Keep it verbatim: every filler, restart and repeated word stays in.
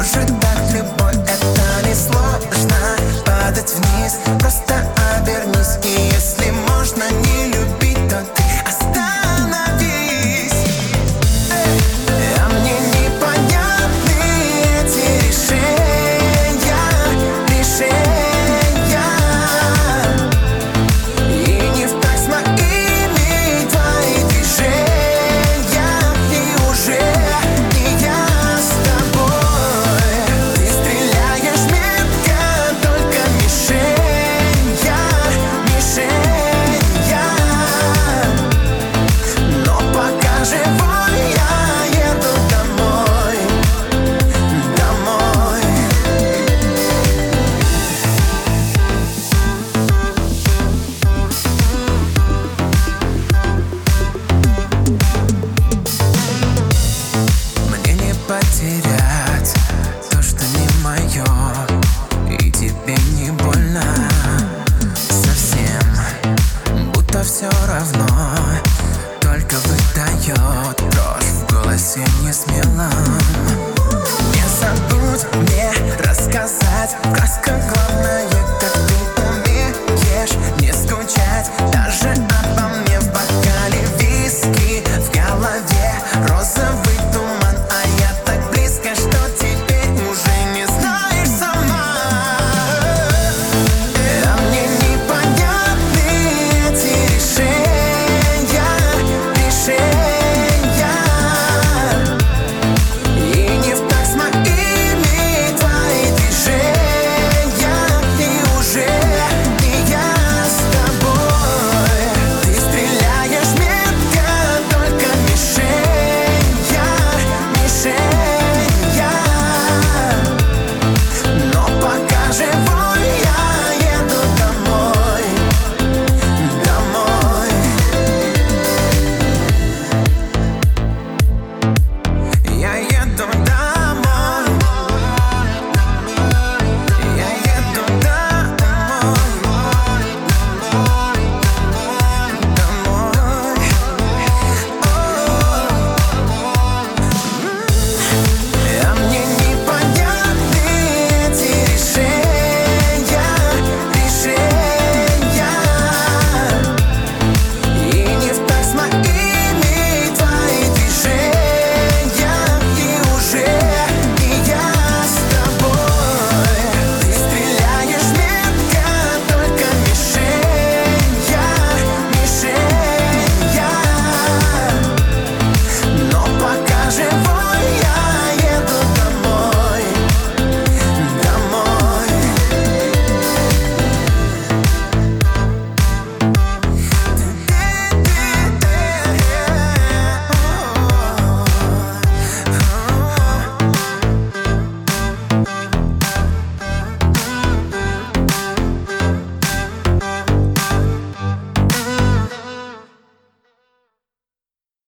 может так любовь, это не сложно. Падать вниз, просто обернись. И если можно не любить, то ты остановись. А мне непонятны эти решения, решения. И не в так с моими твои движения. И уже не я с тобой. Ты стреляешь метко, только мишень я, мишень я. Но пока живой я еду домой, домой. Мне не потерять то, что не мое, и тебе не больно совсем, будто все равно. Только выдает дрожь в голосе несмелом. Не забудь мне рассказать в красках глаз.